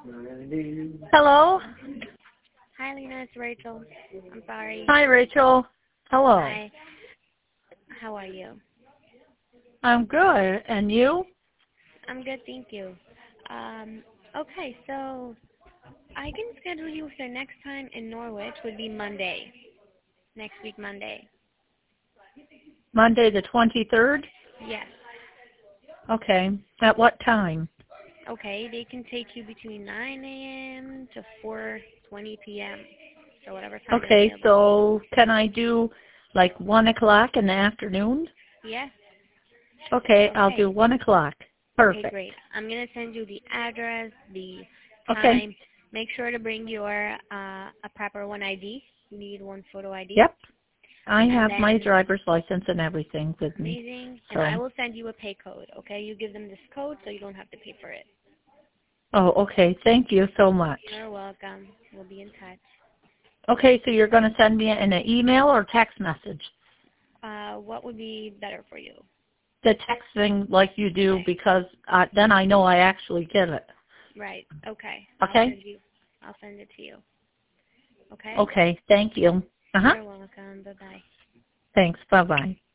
Hello? Hi, Lena. It's Rachel. I'm sorry. Hi, Rachel. Hello. Hi. How are you? I'm good. And you? I'm good, thank you. Okay, so I can schedule you for next time in Norwich would be Monday. Next week, Monday. Monday the 23rd? Yes. Okay. At what time? Okay, they can take you between 9 a.m. to 4:20 p.m. So whatever time is Okay, available to you. so can I do like 1 o'clock in the afternoon? Yes. Okay, I'll Okay. do 1 o'clock. Okay, Perfect. great. I'm going to send you the address, the Okay. time. Make sure to bring your a proper one ID. You need one photo ID. Yep. I And have my then, driver's license and everything with me. amazing. And I So, will send you a pay code, okay? You give them this code so you don't have to pay for it. oh, okay. Thank you so much. You're welcome. We'll be in touch. Okay, so you're going to send me an email or text message? What would be better for you? The texting like you do Okay. because then I know I actually get it. Right. Okay. Okay? I'll send it to you. Okay? Okay, thank you. Uh-huh. You're welcome. Bye-bye. Thanks. Bye-bye.